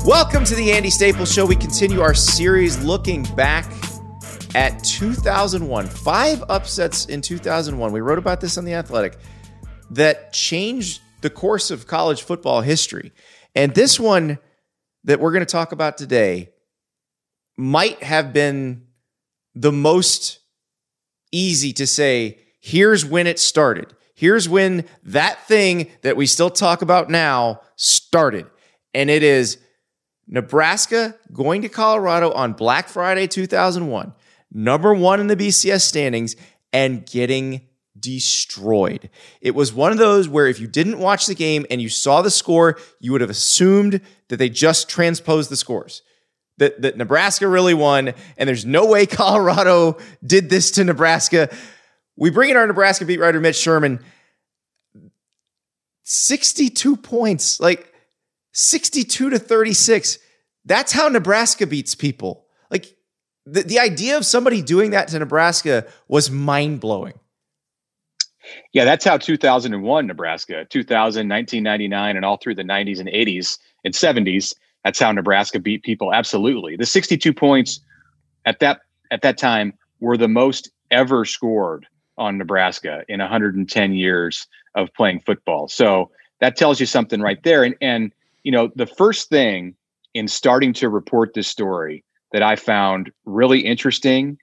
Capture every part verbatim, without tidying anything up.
Welcome to the Andy Staples Show. We continue our series looking back at two thousand one. Five upsets in two thousand one. We wrote about this on The Athletic that changed the course of college football history. And this one that we're going to talk about today might have been the most easy to say, here's when it started. Here's when that thing that we still talk about now started. And it is Nebraska going to Colorado on Black Friday two thousand one, number one in the B C S standings, and getting destroyed. It was one of those where if you didn't watch the game and you saw the score, you would have assumed that they just transposed the scores, that, that Nebraska really won, and there's no way Colorado did this to Nebraska. We bring in our Nebraska beat writer, Mitch Sherman. sixty-two points, like sixty-two to thirty-six. That's how Nebraska beats people. Like the, the idea of somebody doing that to Nebraska was mind-blowing. Yeah, that's how two thousand one Nebraska, two thousand, nineteen ninety-nine, and all through the nineties and eighties and seventies. That's how Nebraska beat people. Absolutely. The sixty-two points at that at that time were the most ever scored on Nebraska in one hundred ten years of playing football. So that tells you something right there. And, and you know, the first thing in starting to report this story that I found really interesting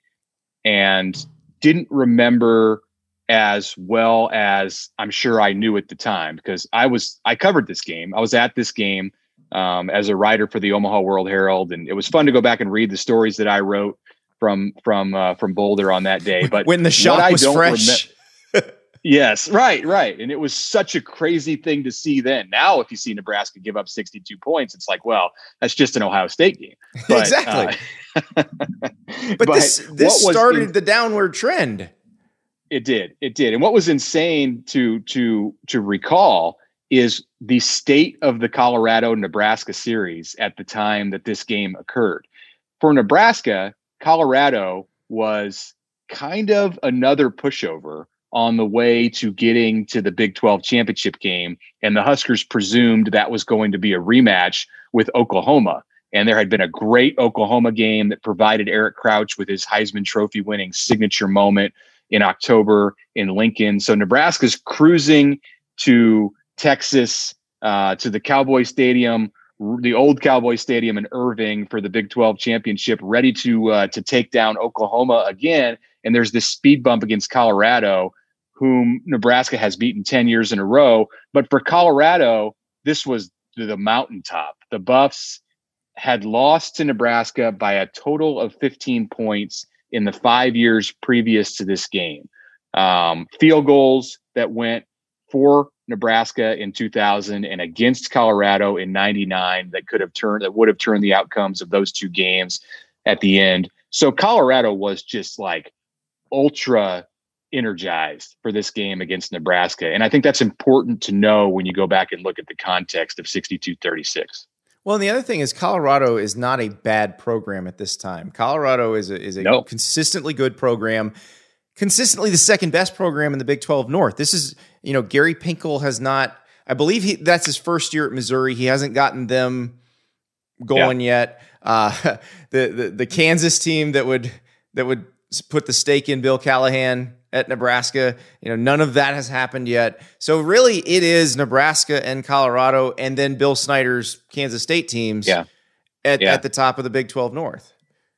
and didn't remember as well as I'm sure I knew at the time, because I was I covered this game. I was at this game um, as a writer for the Omaha World Herald, and it was fun to go back and read the stories that I wrote from from uh, from Boulder on that day. But when the shot was fresh. Rem- yes, right, right. And it was such a crazy thing to see then. Now, if you see Nebraska give up sixty-two points, it's like, well, that's just an Ohio State game. But, exactly. Uh, but, but this this started in- the downward trend. It did. It did. And what was insane to to to recall is the state of the Colorado-Nebraska series at the time that this game occurred. For Nebraska, Colorado was kind of another pushover on the way to getting to the Big twelve championship game, and the Huskers presumed that was going to be a rematch with Oklahoma. And there had been a great Oklahoma game that provided Eric Crouch with his Heisman Trophy winning signature moment in October in Lincoln. So Nebraska's cruising to Texas, uh, to the Cowboy Stadium, the old Cowboy Stadium in Irving for the Big twelve championship, ready to uh, to take down Oklahoma again. And there's this speed bump against Colorado, whom Nebraska has beaten ten years in a row. But for Colorado, this was the mountaintop. The Buffs had lost to Nebraska by a total of fifteen points in the five years previous to this game. Um, field goals that went for Nebraska in two thousand and against Colorado in ninety-nine that could have turned, that would have turned the outcomes of those two games at the end. So Colorado was just like ultra energized for this game against Nebraska. And I think that's important to know when you go back and look at the context of sixty-two thirty-six. Well, and the other thing is Colorado is not a bad program at this time. Colorado is a, is a no. consistently good program, consistently the second best program in the Big twelve North. This is, you know, Gary Pinkel has not, I believe he that's his first year at Missouri. He hasn't gotten them going yeah. yet. Uh, the, the the Kansas team that would that would put the stake in Bill Callahan at Nebraska, you know, none of that has happened yet. So really it is Nebraska and Colorado and then Bill Snyder's Kansas State teams yeah. At, yeah. at the top of the Big twelve North.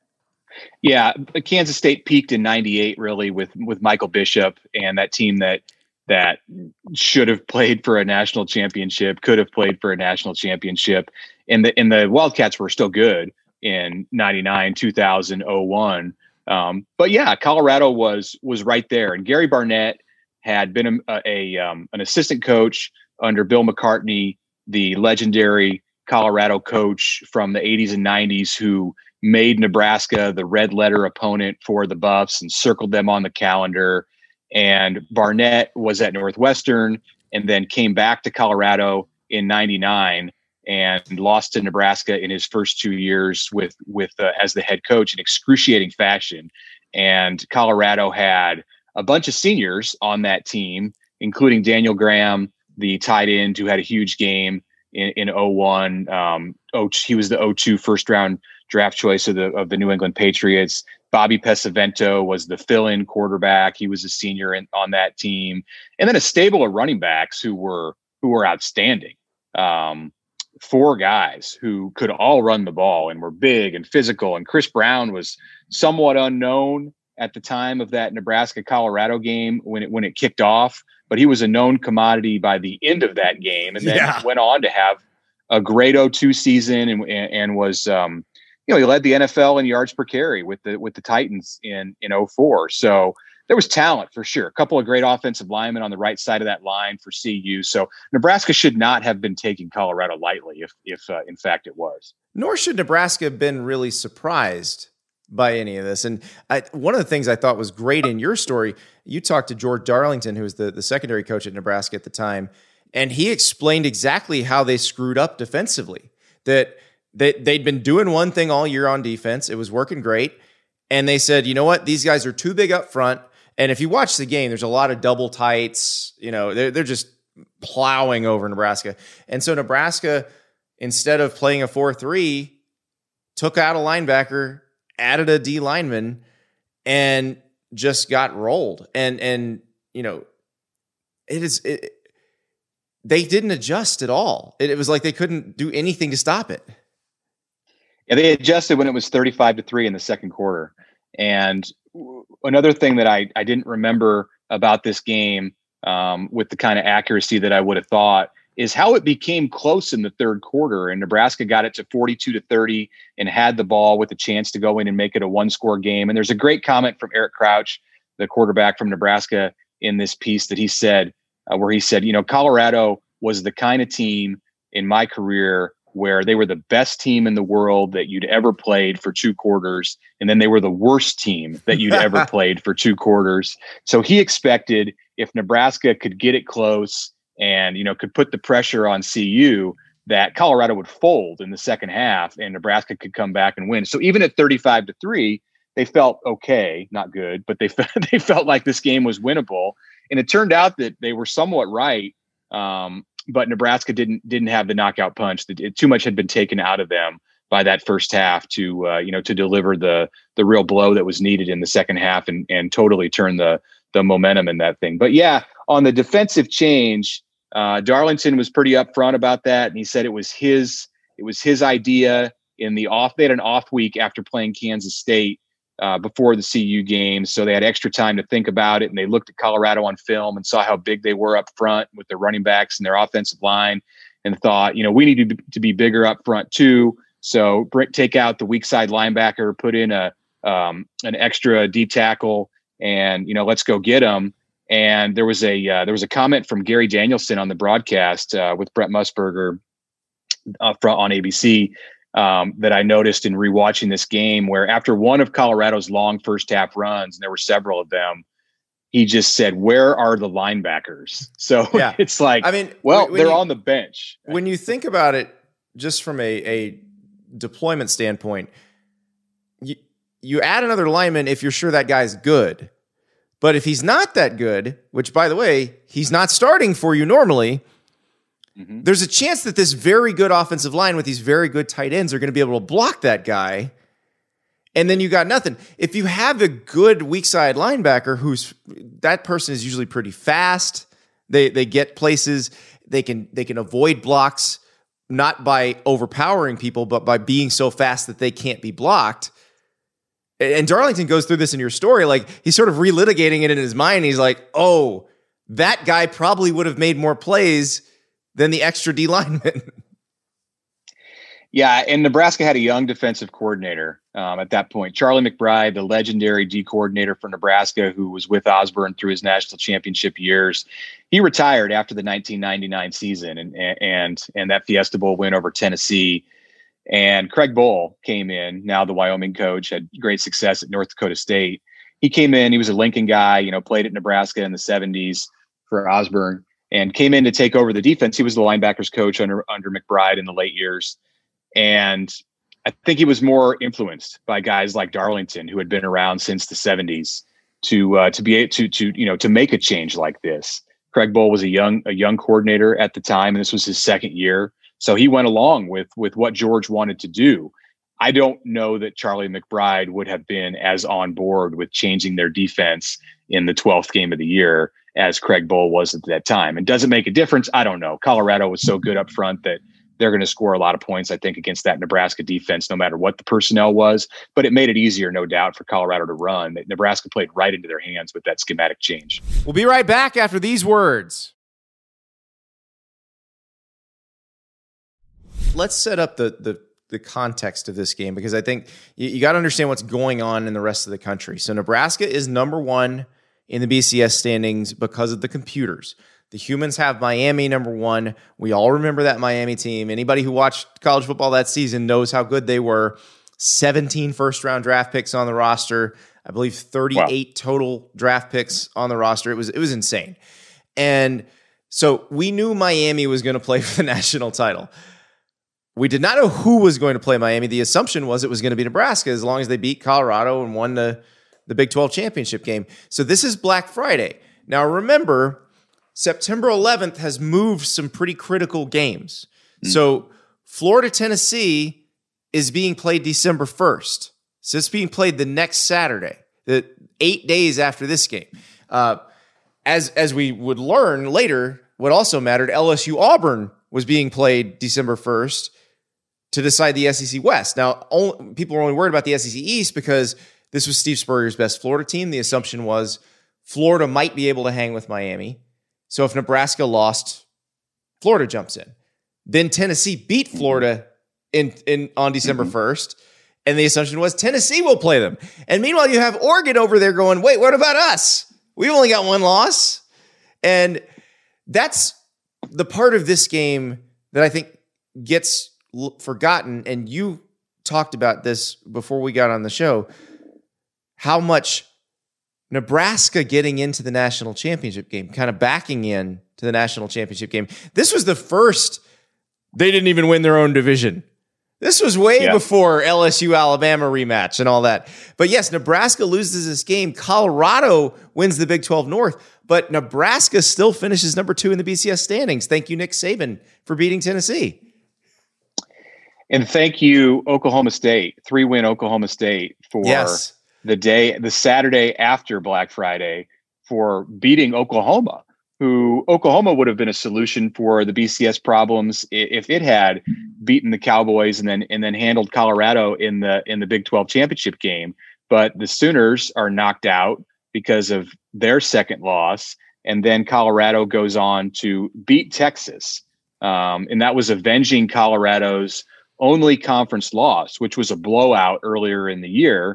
Yeah. Kansas State peaked in ninety-eight really with, with Michael Bishop and that team that, that should have played for a national championship, could have played for a national championship. And the, and the Wildcats were still good in ninety-nine, two thousand, oh one. Um, but yeah, Colorado was was right there, and Gary Barnett had been a, a um, an assistant coach under Bill McCartney, the legendary Colorado coach from the eighties and nineties, who made Nebraska the red letter opponent for the Buffs and circled them on the calendar. And Barnett was at Northwestern and then came back to Colorado in ninety-nine and lost to Nebraska in his first two years with with uh, as the head coach in excruciating fashion. And Colorado had a bunch of seniors on that team, including Daniel Graham, the tight end who had a huge game in, in oh one. Um, oh, he was the oh two first round draft choice of the of the New England Patriots. Bobby Pesavento was the fill-in quarterback. He was a senior in, on that team, and then a stable of running backs who were who were outstanding. Um, four guys who could all run the ball and were big and physical. And Chris Brown was somewhat unknown at the time of that Nebraska-Colorado game when it when it kicked off, but he was a known commodity by the end of that game, and then yeah. went on to have a great oh two season and and, and was um, you know, he led the N F L in yards per carry with the with the Titans in in oh four. So there was talent for sure. A couple of great offensive linemen on the right side of that line for C U. So Nebraska should not have been taking Colorado lightly, if if uh, in fact it was. Nor should Nebraska have been really surprised by any of this. And I, one of the things I thought was great in your story, you talked to George Darlington, who was the, the secondary coach at Nebraska at the time, and he explained exactly how they screwed up defensively. That they, they'd been doing one thing all year on defense. It was working great. And they said, you know what? These guys are too big up front. And if you watch the game, there's a lot of double tights. You know, they're, they're just plowing over Nebraska. And so Nebraska, instead of playing a four three, took out a linebacker, added a D lineman, and just got rolled. And, and you know, it is it, they didn't adjust at all. It, it was like they couldn't do anything to stop it. Yeah, they adjusted when it was thirty-five to three in the second quarter. And another thing that I, I didn't remember about this game um, with the kind of accuracy that I would have thought is how it became close in the third quarter. And Nebraska got it to forty-two to thirty and had the ball with a chance to go in and make it a one score game. And there's a great comment from Eric Crouch, the quarterback from Nebraska, in this piece that he said, uh, where he said, you know, Colorado was the kind of team in my career where they were the best team in the world that you'd ever played for two quarters. And then they were the worst team that you'd ever played for two quarters. So he expected if Nebraska could get it close and, you know, could put the pressure on C U, that Colorado would fold in the second half and Nebraska could come back and win. So even at thirty-five to three, they felt okay, not good, but they felt, they felt like this game was winnable. And it turned out that they were somewhat right. Um, but Nebraska didn't didn't have the knockout punch. That it, too much had been taken out of them by that first half to uh, you know to deliver the the real blow that was needed in the second half and and totally turn the the momentum in that thing. But yeah, on the defensive change, uh, Darlington was pretty upfront about that, and he said it was his it was his idea in the off. They had an off week after playing Kansas State Uh, before the C U game. So they had extra time to think about it. And they looked at Colorado on film and saw how big they were up front with their running backs and their offensive line and thought, you know, we need to, to be bigger up front too. So bring, take out the weak side linebacker, put in a um, an extra D tackle and, you know, let's go get them. And there was a uh, there was a comment from Gary Danielson on the broadcast uh, with Brett Musburger uh, from, on A B C Um, that I noticed in rewatching this game, where after one of Colorado's long first half runs, and there were several of them, he just said, "Where are the linebackers?" So yeah. It's like, I mean, well, they're you, on the bench. When you think about it, just from a, a deployment standpoint, you you add another lineman if you're sure that guy's good, but if he's not that good, which by the way, he's not starting for you normally. Mm-hmm. There's a chance that this very good offensive line with these very good tight ends are going to be able to block that guy. And then you got nothing. If you have a good weak side linebacker who's that person is usually pretty fast. They they get places. They can they can avoid blocks, not by overpowering people, but by being so fast that they can't be blocked. And Darlington goes through this in your story. Like he's sort of relitigating it in his mind. He's like, oh, that guy probably would have made more plays than the extra D lineman. Yeah, and Nebraska had a young defensive coordinator um, at that point. Charlie McBride, the legendary D coordinator for Nebraska, who was with Osborne through his national championship years. He retired after the nineteen ninety-nine season and and and that Fiesta Bowl win over Tennessee. And Craig Bohl came in, now the Wyoming coach, had great success at North Dakota State. He came in, he was a Lincoln guy, you know, played at Nebraska in the seventies for Osborne. And came in to take over the defense. He was the linebackers coach under under McBride in the late years. And I think he was more influenced by guys like Darlington, who had been around since the seventies, to uh, to be able to to you know to make a change like this. Craig Bohl was a young a young coordinator at the time, and this was his second year. So he went along with with what George wanted to do. I don't know that Charlie McBride would have been as on board with changing their defense in the twelfth game of the year as Craig Bohl was at that time. And does it make a difference? I don't know. Colorado was so good up front that they're going to score a lot of points, I think, against that Nebraska defense, no matter what the personnel was. But it made it easier, no doubt, for Colorado to run. Nebraska played right into their hands with that schematic change. We'll be right back after these words. Let's set up the the the context of this game, because I think you, you got to understand what's going on in the rest of the country. So Nebraska is number one in the B C S standings because of the computers. The humans have Miami number one. We all remember that Miami team. Anybody who watched college football that season knows how good they were. seventeen first-round draft picks on the roster. I believe thirty-eight wow. total draft picks on the roster. It was it was insane. And so we knew Miami was going to play for the national title. We did not know who was going to play Miami. The assumption was it was going to be Nebraska, as long as they beat Colorado and won the, the Big twelve championship game. So this is Black Friday. Now remember, September eleventh has moved some pretty critical games. Mm. So Florida, Tennessee is being played December first. So it's being played the next Saturday, the eight days after this game. Uh, as, as we would learn later, what also mattered, L S U Auburn was being played December first to decide the S E C West. Now, only, people are only worried about the S E C East because this was Steve Spurrier's best Florida team. The assumption was Florida might be able to hang with Miami. So if Nebraska lost, Florida jumps in. Then Tennessee beat Florida in, in on December first, and the assumption was Tennessee will play them. And meanwhile, you have Oregon over there going, wait, what about us? We've only got one loss. And that's the part of this game that I think gets l- forgotten. And you talked about this before we got on the show, how much Nebraska getting into the national championship game, kind of backing in to the national championship game. This was the first, they didn't even win their own division. This was way yeah. before L S U Alabama rematch and all that. But yes, Nebraska loses this game. Colorado wins the Big twelve North, but Nebraska still finishes number two in the B C S standings. Thank you, Nick Saban, for beating Tennessee. And thank you, Oklahoma State, three-win Oklahoma State for yes. the day, the Saturday after Black Friday, for beating Oklahoma, who Oklahoma would have been a solution for the B C S problems if it had beaten the Cowboys and then and then handled Colorado in the in the Big twelve championship game. But the Sooners are knocked out because of their second loss, and then Colorado goes on to beat Texas, um, and that was avenging Colorado's only conference loss, which was a blowout earlier in the year.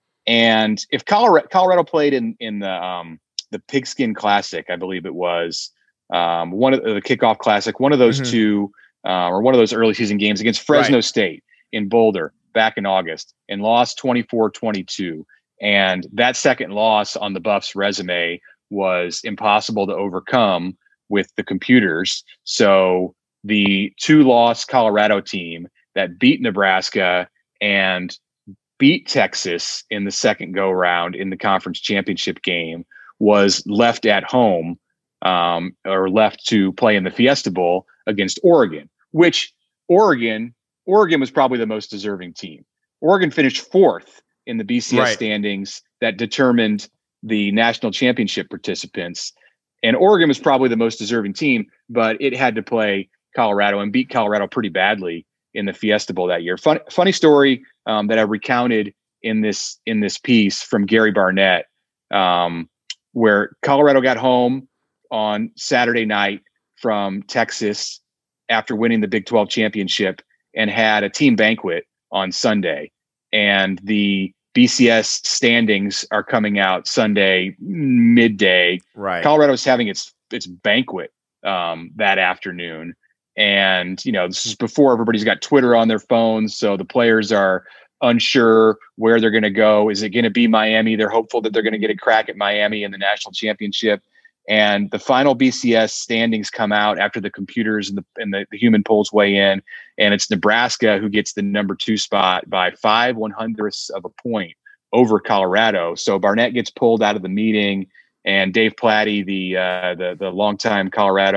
And if Colorado, Colorado played in in the um, the Pigskin Classic, I believe it was um, one of the kickoff classic, one of those mm-hmm. two, uh, or one of those early season games against Fresno right. State in Boulder back in August, and lost twenty-four twenty-two. And that second loss on the Buffs' resume was impossible to overcome with the computers. So the two-loss Colorado team that beat Nebraska and beat Texas in the second go-round in the conference championship game was left at home, um, or left to play in the Fiesta Bowl against Oregon, which Oregon, Oregon was probably the most deserving team. Oregon finished fourth in the B C S right. standings that determined the national championship participants. And Oregon was probably the most deserving team, but it had to play Colorado and beat Colorado pretty badly in the Fiesta Bowl that year. Fun, funny story um, that I recounted in this in this piece from Gary Barnett, um, where Colorado got home on Saturday night from Texas after winning the Big twelve championship and had a team banquet on Sunday. And the B C S standings are coming out Sunday midday. Right. Colorado's having its its banquet um, that afternoon. And, you know, this is before everybody's got Twitter on their phones. So the players are unsure where they're going to go. Is it going to be Miami? They're hopeful that they're going to get a crack at Miami in the national championship. And the final B C S standings come out after the computers and the, and the, the human polls weigh in. And it's Nebraska who gets the number two spot by five one hundredths of a point over Colorado. So Barnett gets pulled out of the meeting, and Dave Platty, the uh, the the longtime Colorado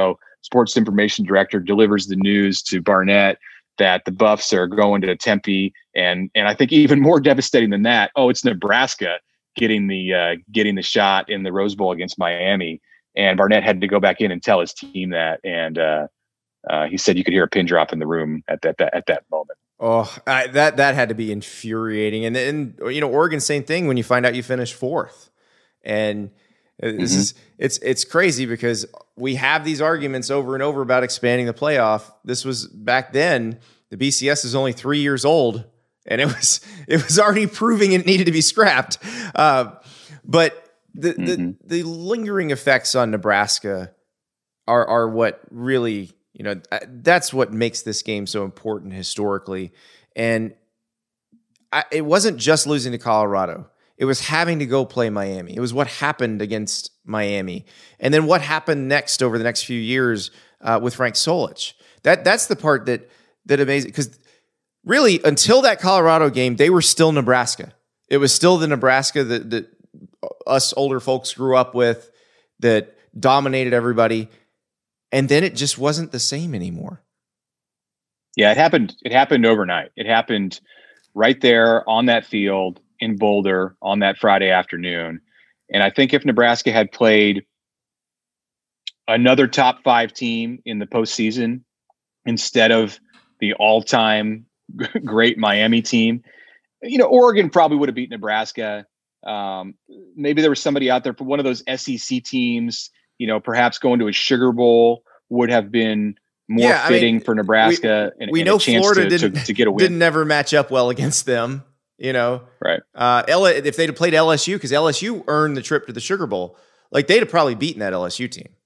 sports information director, delivers the news to Barnett that the Buffs are going to Tempe, and and I think even more devastating than that, oh, it's Nebraska getting the uh, getting the shot in the Rose Bowl against Miami, and Barnett had to go back in and tell his team that, and uh, uh, he said you could hear a pin drop in the room at that, that at that moment. Oh, I, that that had to be infuriating, and then you know Oregon, same thing when you find out you finished fourth, and this mm-hmm. is it's it's crazy because we have these arguments over and over about expanding the playoff. This was back then. The B C S is only three years old, and it was it was already proving it needed to be scrapped. Uh, but the, mm-hmm. the the lingering effects on Nebraska are are what really. You know, that's what makes this game so important historically. And I, it wasn't just losing to Colorado. It was having to go play Miami. It was what happened against Miami. And then what happened next over the next few years uh, with Frank Solich. That That's the part that that amazing. Because really, until that Colorado game, they were still Nebraska. It was still the Nebraska that, that us older folks grew up with, that dominated everybody. And then it just wasn't the same anymore. Yeah, it happened. It happened overnight. It happened right there on that field in Boulder on that Friday afternoon. And I think if Nebraska had played another top five team in the postseason instead of the all-time great Miami team, you know, Oregon probably would have beat Nebraska. Um, maybe there was somebody out there for one of those S E C teams. You know, perhaps going to a Sugar Bowl would have been more yeah, fitting I mean, for Nebraska. We, and, we and know a chance Florida to, didn't, to, to get a win. Didn't never match up well against them, you know. Right. Uh, L- if they'd have played L S U, because L S U earned the trip to the Sugar Bowl, like they'd have probably beaten that L S U team.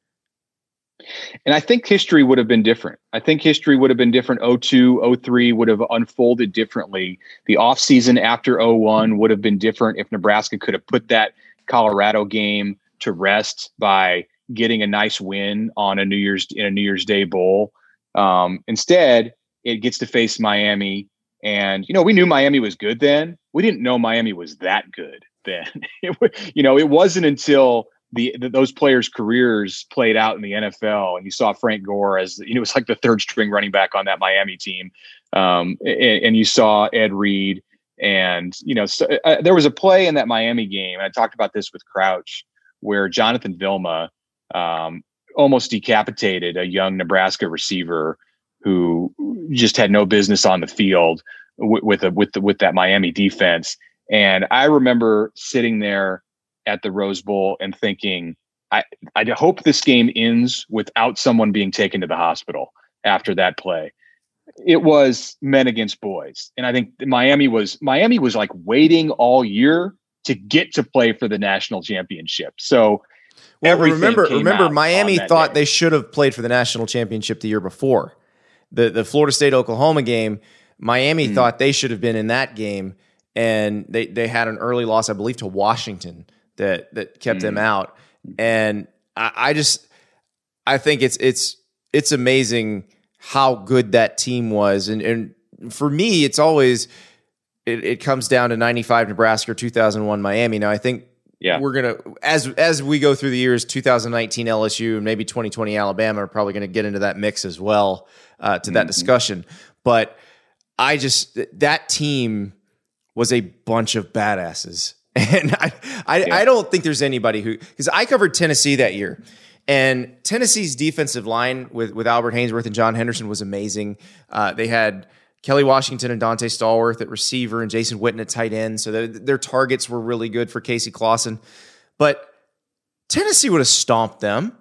And I think history would have been different. I think history would have been different. oh two, oh three would have unfolded differently. The offseason after oh one would have been different if Nebraska could have put that Colorado game to rest by getting a nice win on a New Year's in a New Year's Day bowl. Um, instead, it gets to face Miami, and you know we knew Miami was good then. We didn't know Miami was that good then. It, you know, it wasn't until the, the those players' careers played out in the N F L, and you saw Frank Gore as you know, it was like the third string running back on that Miami team, um, and, and you saw Ed Reed, and you know so, uh, there was a play in that Miami game, and I talked about this with Crouch, where Jonathan Vilma um, almost decapitated a young Nebraska receiver who just had no business on the field with, with a with the with that Miami defense. And I remember sitting there at the Rose Bowl and thinking, I I hope this game ends without someone being taken to the hospital after that play. It was men against boys, and I think Miami was Miami was like waiting all year to get to play for the national championship. So. Well, remember, remember, Miami thought day. they should have played for the national championship the year before. The the Florida State Oklahoma game, Miami mm. thought they should have been in that game, and they they had an early loss, I believe, to Washington that that kept mm. them out. And I, I just I think it's it's it's amazing how good that team was, and and for me, it's always it, it comes down to ninety-five Nebraska or two thousand one Miami. Now I think. Yeah, we're gonna as as we go through the years, two thousand nineteen L S U and maybe twenty twenty Alabama are probably going to get into that mix as well uh, to that mm-hmm. discussion. But I just that team was a bunch of badasses, and I I, yeah. I don't think there's anybody who because I covered Tennessee that year, and Tennessee's defensive line with with Albert Hainsworth and John Henderson was amazing. Uh, they had Kelly Washington and Dante Stallworth at receiver and Jason Witten at tight end. So their, their targets were really good for Casey Clausen. But Tennessee would have stomped them.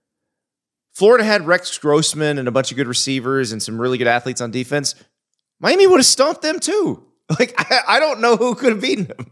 Florida had Rex Grossman and a bunch of good receivers and some really good athletes on defense. Miami would have stomped them too. Like, I, I don't know who could have beaten them.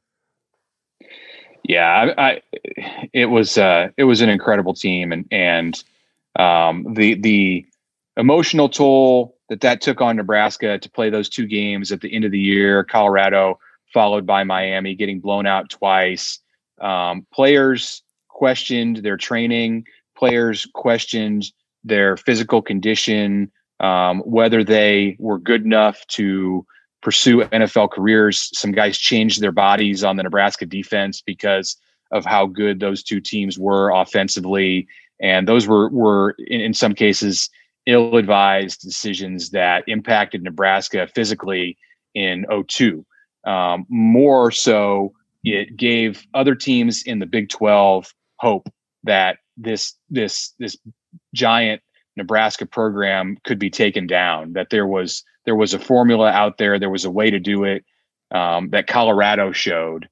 Yeah, I, I it was uh, it was an incredible team, and and um, the the emotional toll that that took on Nebraska to play those two games at the end of the year, Colorado followed by Miami, getting blown out twice. Um, players questioned their training. Players questioned their physical condition, um, whether they were good enough to pursue N F L careers. Some guys changed their bodies on the Nebraska defense because of how good those two teams were offensively. And those were, were in, in some cases, ill-advised decisions that impacted Nebraska physically in oh two. Um, more so, it gave other teams in the Big twelve hope that this this this giant Nebraska program could be taken down, that there was there was a formula out there, there was a way to do it, um, that Colorado showed.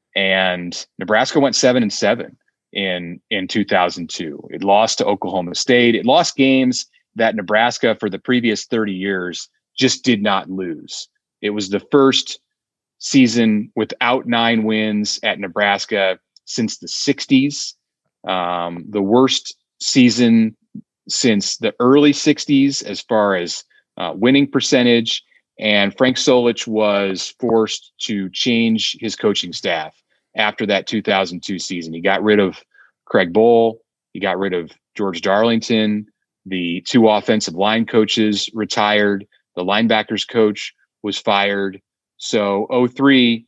And Nebraska went seven and seven in in two thousand two. It lost to Oklahoma State. It lost games that Nebraska for the previous thirty years just did not lose. It was the first season without nine wins at Nebraska since the sixties. Um, the worst season since the early sixties as far as uh, winning percentage. And Frank Solich was forced to change his coaching staff after that two thousand two season. He got rid of Craig Bohl. He got rid of George Darlington. The two offensive line coaches retired. The linebackers coach was fired. So oh three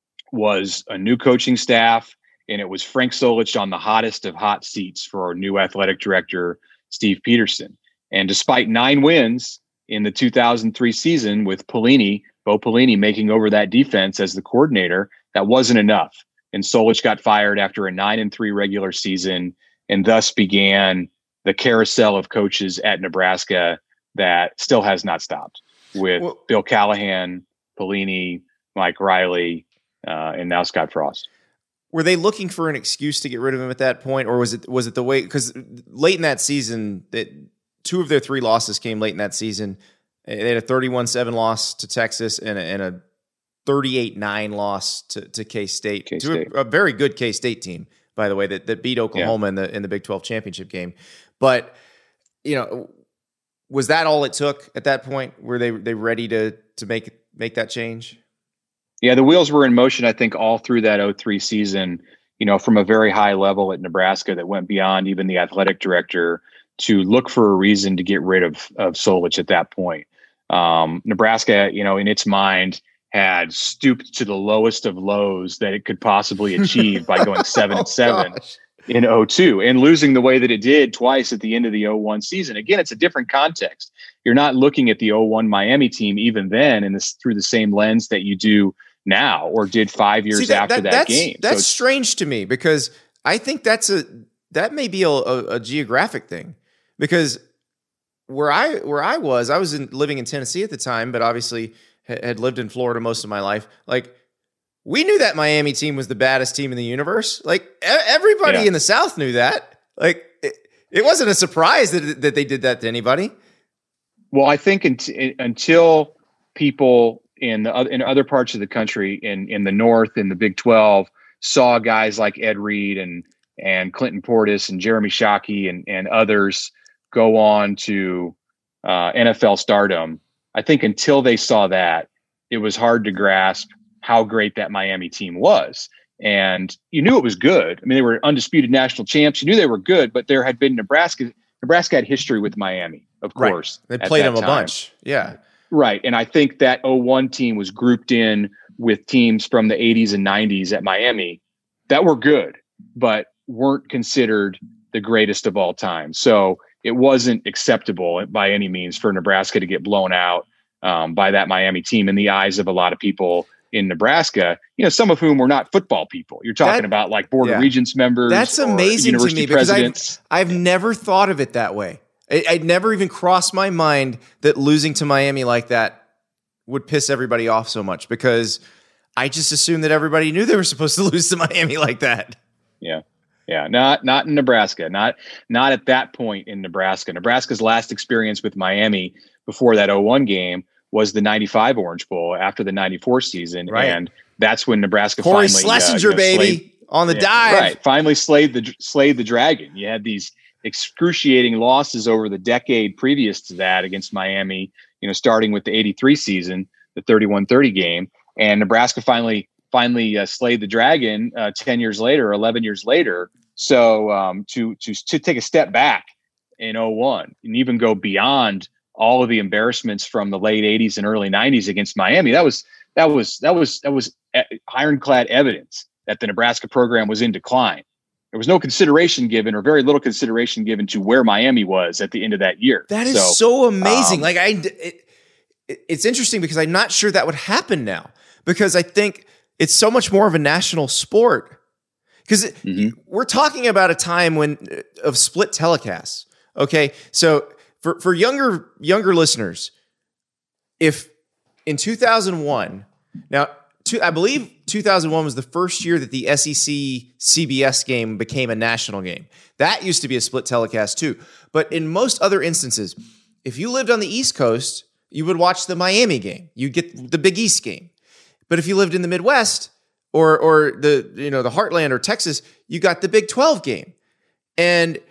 was a new coaching staff, and it was Frank Solich on the hottest of hot seats for our new athletic director, Steve Peterson. And despite nine wins in the two thousand three season with Pelini, Bo Pelini making over that defense as the coordinator, that wasn't enough. And Solich got fired after a nine and three regular season, and thus began the carousel of coaches at Nebraska that still has not stopped, with well, Bill Callahan, Pelini, Mike Riley, uh, and now Scott Frost. Were they looking for an excuse to get rid of him at that point, or was it was it the way? Because late in that season, that two of their three losses came late in that season. They had a thirty-one seven loss to Texas and a, and a thirty-eight nine loss to, to K-State, K-State. to a, a very good K-State team, by the way, that, that beat Oklahoma yeah. in the in the Big twelve championship game. But you know, was that all it took at that point? Were they they ready to to make make that change? Yeah, the wheels were in motion, I think, all through that oh three season, you know, from a very high level at Nebraska that went beyond even the athletic director to look for a reason to get rid of, of Solich at that point. Um, Nebraska, you know, in its mind, had stooped to the lowest of lows that it could possibly achieve by going seven oh, and seven gosh. in oh two and losing the way that it did twice at the end of the oh one season. Again, it's a different context. You're not looking at the oh one Miami team even then in this through the same lens that you do now or did five years See, that, after that, that that's, game. That's so strange to me, because I think that's a that may be a, a, a geographic thing, because where I where I was, I was in, living in Tennessee at the time, but obviously ha- had lived in Florida most of my life. Like, we knew that Miami team was the baddest team in the universe. Like, e- everybody yeah. in the South knew that. Like, it, it wasn't a surprise that that they did that to anybody. Well, I think in, until people in the in other parts of the country, in in the North, in the Big twelve, saw guys like Ed Reed and and Clinton Portis and Jeremy Shockey and and others go on to uh, N F L stardom, I think until they saw that, it was hard to grasp how great that Miami team was. And you knew it was good. I mean, they were undisputed national champs. You knew they were good, but there had been Nebraska. Nebraska had history with Miami, of right. course. They played them a bunch. Yeah. Right. And I think that oh one team was grouped in with teams from the eighties and nineties at Miami that were good, but weren't considered the greatest of all time. So it wasn't acceptable by any means for Nebraska to get blown out um, by that Miami team in the eyes of a lot of people in Nebraska, you know, some of whom were not football people. You're talking that, about like Board yeah. of Regents members. That's amazing to me, because I've, I've never thought of it that way. It, I'd never even crossed my mind that losing to Miami like that would piss everybody off so much, because I just assumed that everybody knew they were supposed to lose to Miami like that. Yeah. Yeah. Not, not in Nebraska, not, not at that point in Nebraska. Nebraska's last experience with Miami before that oh one game was the ninety-five Orange Bowl after the ninety-four season. Right. And that's when Nebraska Corey finally, Schlesinger, uh, you know, baby, slayed, on the yeah, dive. Right. Finally slayed the, slayed the dragon. You had these excruciating losses over the decade previous to that against Miami, you know, starting with the eighty-three season, the thirty-one thirty game, and Nebraska finally, finally uh, slayed the dragon uh, ten years later, eleven years later. So um, to, to, to take a step back in oh one and even go beyond all of the embarrassments from the late eighties and early nineties against Miami, that was, that was, that was, that was ironclad evidence that the Nebraska program was in decline. There was no consideration given, or very little consideration given, to where Miami was at the end of that year. That is so, so amazing. Um, like I, it, it's interesting because I'm not sure that would happen now, because I think it's so much more of a national sport. Because mm-hmm. we're talking about a time when of split telecasts. Okay, so for for younger younger listeners, if in two thousand one, now two, I believe two thousand one was the first year that the S E C C B S game became a national game. That used to be a split telecast too. But in most other instances, if you lived on the East Coast, you would watch the Miami game. You'd get the Big East game. But if you lived in the Midwest or or the you know the Heartland or Texas, you got the Big twelve game. And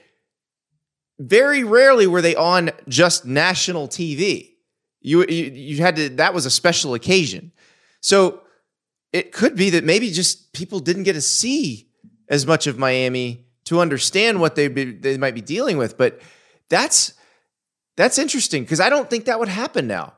very rarely were they on just national T V. You, you you had to, that was a special occasion. So it could be that maybe just people didn't get to see as much of Miami to understand what they be, they might be dealing with. But that's that's interesting, because I don't think that would happen now.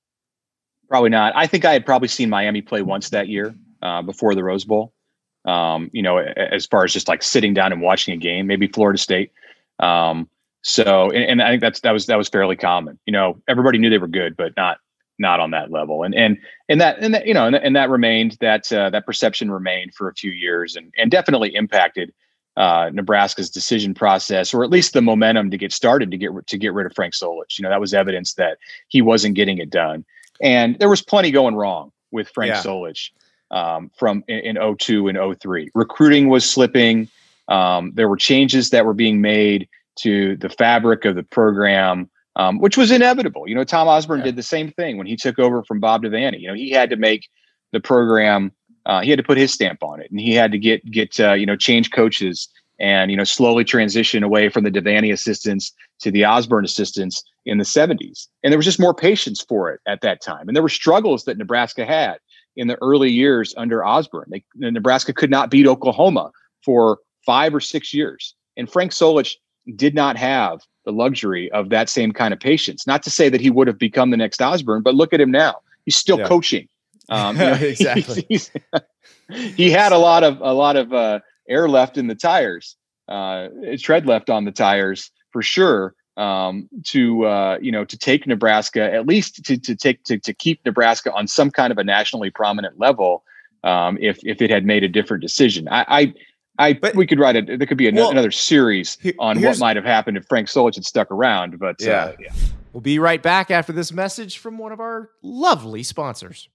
Probably not. I think I had probably seen Miami play once that year uh, before the Rose Bowl. Um, you know, as far as just like sitting down and watching a game, maybe Florida State. Um, so, and, and I think that's that was that was fairly common. You know, everybody knew they were good, but not not on that level. And and and that and that, you know, and, and that remained that uh, that perception remained for a few years, and and definitely impacted uh, Nebraska's decision process, or at least the momentum to get started to get to get rid of Frank Solich. You know, that was evidence that he wasn't getting it done, and there was plenty going wrong with Frank yeah. Solich um, from in, in oh two and oh three. Recruiting was slipping. Um, there were changes that were being made to the fabric of the program, um, which was inevitable. You know, Tom Osborne yeah. did the same thing when he took over from Bob Devaney. You know, he had to make the program, uh, he had to put his stamp on it, and he had to get, get uh, you know, change coaches and, you know, slowly transition away from the Devaney assistants to the Osborne assistants in the seventies. And there was just more patience for it at that time. And there were struggles that Nebraska had in the early years under Osborne. They, Nebraska could not beat Oklahoma for five or six years. And Frank Solich did not have the luxury of that same kind of patience. Not to say that he would have become the next Osborne, but look at him now. He's still yeah. coaching. Um, you know, exactly. He's, he's, he had a lot of a lot of uh, air left in the tires, uh, tread left on the tires for sure. Um, to uh, you know, to take Nebraska, at least to to take to to keep Nebraska on some kind of a nationally prominent level. Um, if if it had made a different decision, I. I I but, we could write it. There could be an, well, another series on what might have happened if Frank Solich had stuck around. But yeah. Uh, yeah, we'll be right back after this message from one of our lovely sponsors.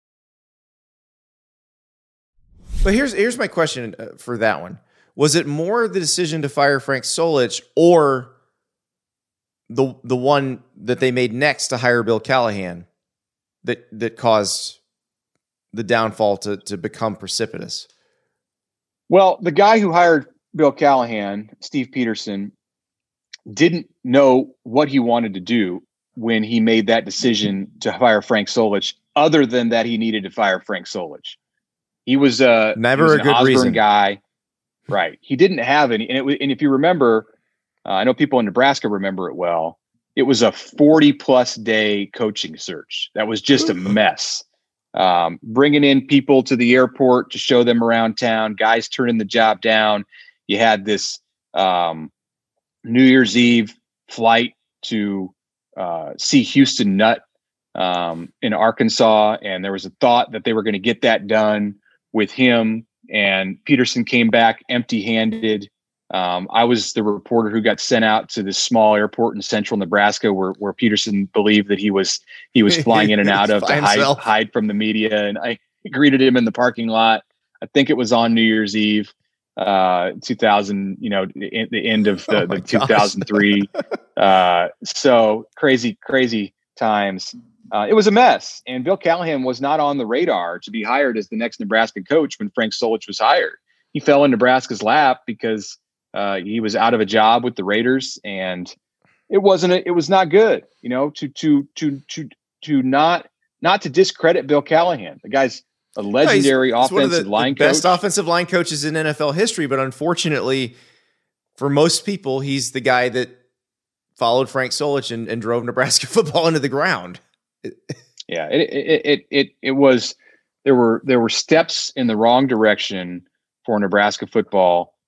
But here's here's my question for that one: was it more the decision to fire Frank Solich, or the the one that they made next to hire Bill Callahan that that caused the downfall to to become precipitous? Well, the guy who hired Bill Callahan, Steve Peterson, didn't know what he wanted to do when he made that decision to fire Frank Solich, other than that he needed to fire Frank Solich. He was, uh, never he was a an good Osborne reason. guy. Right. He didn't have any. And, it, and if you remember, uh, I know people in Nebraska remember it well. It was a forty plus day coaching search. That was just a mess. Um, bringing in people to the airport to show them around town, guys turning the job down. You had this um, New Year's Eve flight to uh, see Houston Nutt um, in Arkansas, and there was a thought that they were going to get that done with him, and Peterson came back empty-handed. Um, I was the reporter who got sent out to this small airport in central Nebraska where, where Peterson believed that he was he was flying in and out of to hide, hide from the media. And I greeted him in the parking lot. I think it was on New Year's Eve, uh, two thousand, you know, in, the end of the, oh the two thousand three. uh, so crazy, crazy times. Uh, it was a mess. And Bill Callahan was not on the radar to be hired as the next Nebraska coach when Frank Solich was hired. He fell in Nebraska's lap because Uh, he was out of a job with the Raiders, and it wasn't. A, it was not good, you know. To to to to to not not to discredit Bill Callahan. The guy's a legendary no, he's, he's offensive the, line the coach, best offensive line coaches in N F L history. But unfortunately, for most people, he's the guy that followed Frank Solich and, and drove Nebraska football into the ground. yeah, it it, it it it was. There were there were steps in the wrong direction for Nebraska football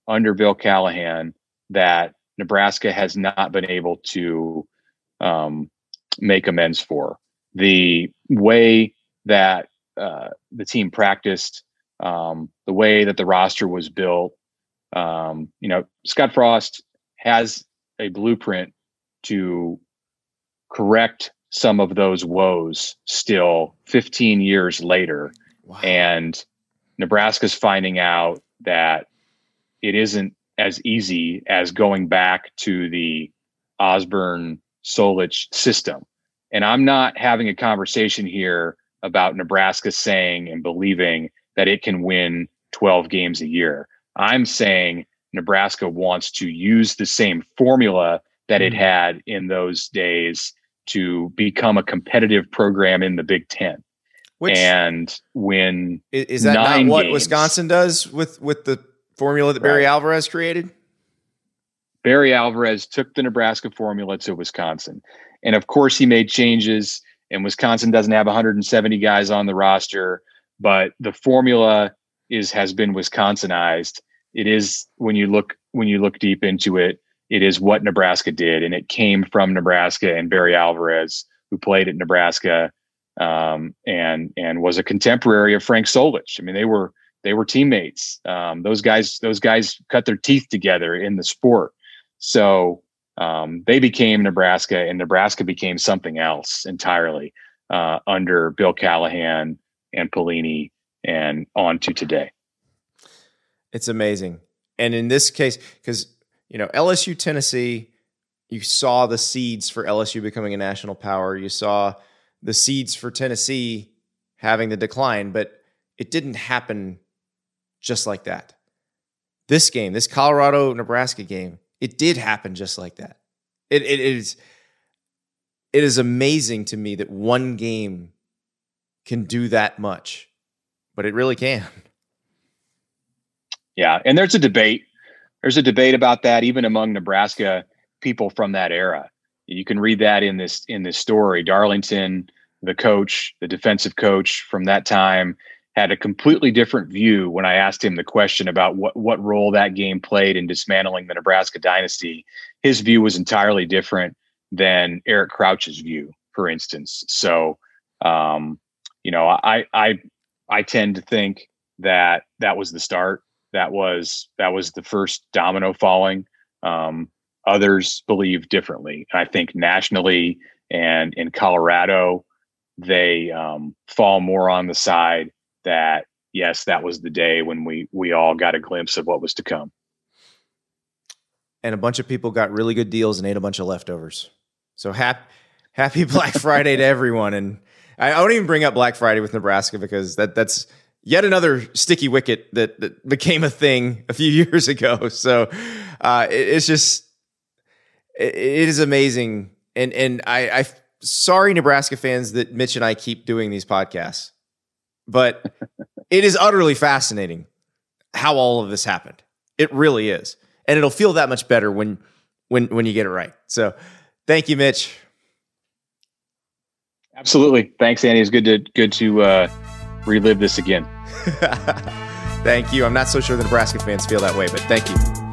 under Bill Callahan that Nebraska has not been able to um, make amends for. The way that uh, the team practiced, um, the way that the roster was built. Um, you know, Scott Frost has a blueprint to correct some of those woes still fifteen years later. Wow. And Nebraska's finding out that it isn't as easy as going back to the Osborne Solich system. And I'm not having a conversation here about Nebraska saying and believing that it can win twelve games a year. I'm saying Nebraska wants to use the same formula that it had in those days to become a competitive program in the Big Ten. Which, and win is, is that nine not what games. Wisconsin does with, with the formula that Barry Right. Alvarez created? Barry Alvarez took the Nebraska formula to Wisconsin. And of course he made changes, and Wisconsin doesn't have one hundred seventy guys on the roster, but the formula is, has been Wisconsinized. It is, when you look, when you look deep into it, it is what Nebraska did. And it came from Nebraska and Barry Alvarez, who played at Nebraska, um, and, and was a contemporary of Frank Solich. I mean, they were, they were teammates. Um, those guys, those guys cut their teeth together in the sport. So um, they became Nebraska, and Nebraska became something else entirely uh, under Bill Callahan and Pelini and on to today. It's amazing. And in this case, because, you know, L S U, Tennessee, you saw the seeds for L S U becoming a national power. You saw the seeds for Tennessee having the decline, but it didn't happen just like that. This game, this Colorado-Nebraska game, it did happen just like that. It, it is it is amazing to me that one game can do that much, but it really can. Yeah, and there's a debate. There's a debate about that even among Nebraska people from that era. You can read that in this in this story. Darlington, the coach, the defensive coach from that time, had a completely different view when I asked him the question about what, what role that game played in dismantling the Nebraska dynasty. His view was entirely different than Eric Crouch's view, for instance. So, um, you know, I, I, I tend to think that that was the start. That was, that was the first domino falling. Um, others believe differently. I think nationally and in Colorado, they um, fall more on the side that, yes, that was the day when we we all got a glimpse of what was to come. And a bunch of people got really good deals and ate a bunch of leftovers. So happy, happy Black Friday to everyone. And I, I don't even bring up Black Friday with Nebraska because that that's yet another sticky wicket that, that became a thing a few years ago. So uh, it, it's just, it, it is amazing. And and I, I sorry, Nebraska fans, that Mitch and I keep doing these podcasts. But it is utterly fascinating how all of this happened. It really is. And it'll feel that much better when when when you get it right. So thank you, Mitch. Absolutely. Thanks, Andy. It's good to good to uh, relive this again. Thank you. I'm not so sure the Nebraska fans feel that way, but thank you.